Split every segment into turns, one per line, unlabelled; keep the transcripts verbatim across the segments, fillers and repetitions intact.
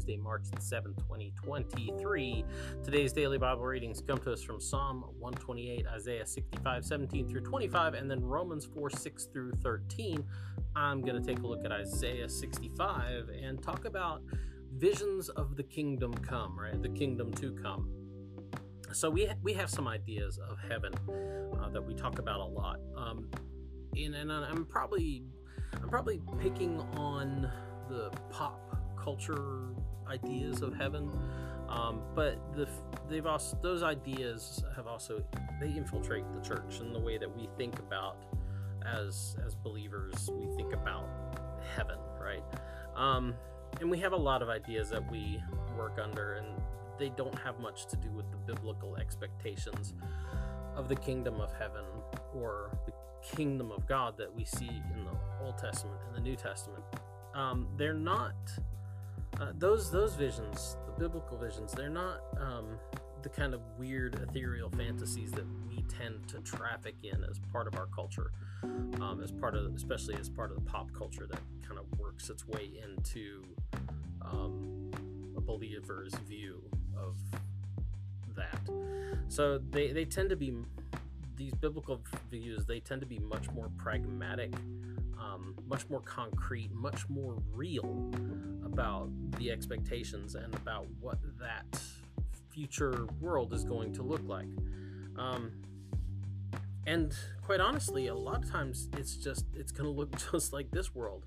Tuesday, March the seventh, twenty twenty-three. Today's daily Bible readings come to us from Psalm one twenty-eight, Isaiah sixty-five, seventeen through twenty-five, and then Romans four, six through thirteen. I'm going to take a look at Isaiah sixty-five and talk about visions of the kingdom come, right? The kingdom to come. So we ha- we have some ideas of heaven uh, that we talk about a lot. Um, and, and I'm probably I'm probably picking on the pop culture ideas of heaven, um, but the they've also those ideas have also they infiltrate the church in the way that we think about as as believers. We think about heaven, right? Um, and we have a lot of ideas that we work under, and they don't have much to do with the biblical expectations of the kingdom of heaven or the kingdom of God that we see in the Old Testament and the New Testament. Um, they're not uh, those those visions, the biblical visions. They're not um, the kind of weird ethereal fantasies that we tend to traffic in as part of our culture, um, as part of, especially as part of the pop culture that kind of works its way into um, a believer's view of that. So they, they tend to be, these biblical views, they tend to be much more pragmatic, um, much more concrete, much more real about the expectations and about what that future world is going to look like. Um, and quite honestly, a lot of times it's just, it's going to look just like this world,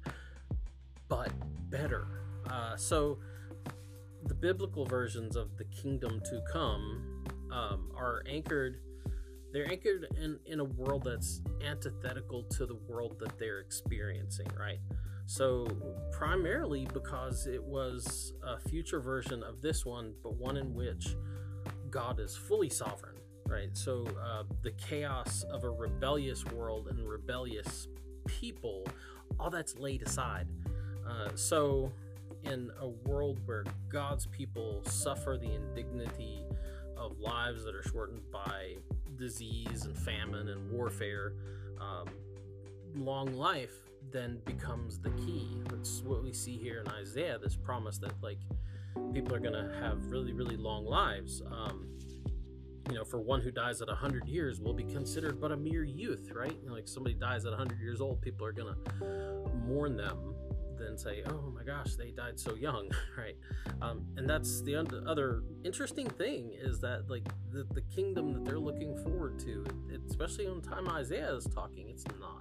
but better. Uh, so the biblical versions of the kingdom to come um, are anchored, they're anchored in, in a world that's antithetical to the world that they're experiencing, right? So primarily because it was a future version of this one, but one in which God is fully sovereign, right? So uh, the chaos of a rebellious world and rebellious people, all that's laid aside. Uh, so in a world where God's people suffer the indignity of lives that are shortened by disease and famine and warfare, um, long life then becomes the key. That's what we see here in Isaiah, this promise that like people are going to have really, really long lives. Um, you know, for one who dies at one hundred years will be considered but a mere youth, right? You know, like somebody dies at one hundred years old, people are going to mourn them, then say, oh my gosh, they died so young, right? Um, and that's the un- other interesting thing is that like the, the kingdom that they're looking forward to, it, especially on time Isaiah is talking, it's not.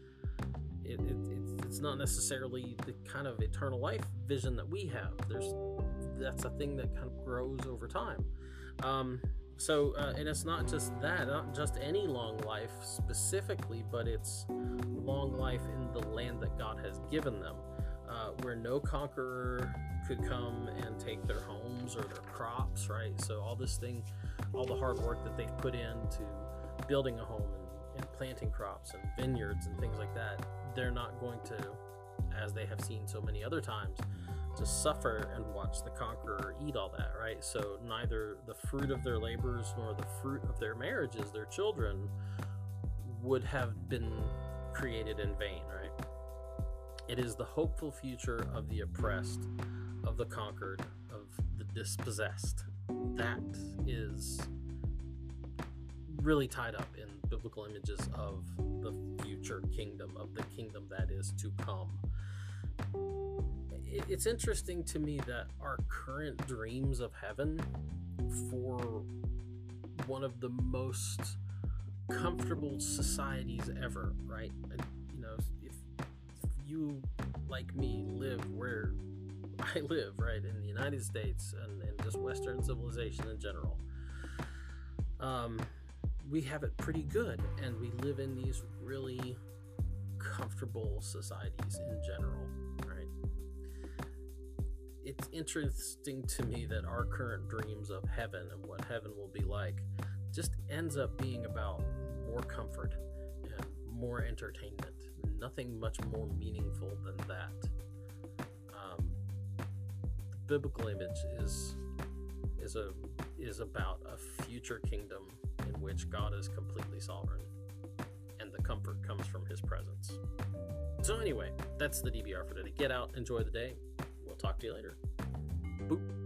It, it, it's, it's not necessarily the kind of eternal life vision that we have. There's that's a thing that kind of grows over time. Um, so, uh, and it's not just that, not just any long life specifically, but it's long life in the land that God has given them, uh, where no conqueror could come and take their homes or their crops, right? So all this thing, all the hard work that they've put into building a home and, and planting crops and vineyards and things like that, they're not going to, as they have seen so many other times, to suffer and watch the conqueror eat all that, right? So neither the fruit of their labors nor the fruit of their marriages, their children, would have been created in vain, right? It is the hopeful future of the oppressed, of the conquered, of the dispossessed. That is really tied up in biblical images of the future kingdom, of the kingdom that is to come. It's interesting to me that our current dreams of heaven for one of the most comfortable societies ever, right? And, you know, if, if you, like me, live where I live, right, in the United States and, and just Western civilization in general, um, we have it pretty good, and we live in these really comfortable societies in general, right? It's interesting to me that our current dreams of heaven and what heaven will be like just ends up being about more comfort and more entertainment. Nothing much more meaningful than that. Um, the biblical image is is a is about a future kingdom in which God is completely sovereign, and the comfort comes from His presence. So anyway, that's the D B R for today. Get out, enjoy the day. We'll talk to you later. Boop.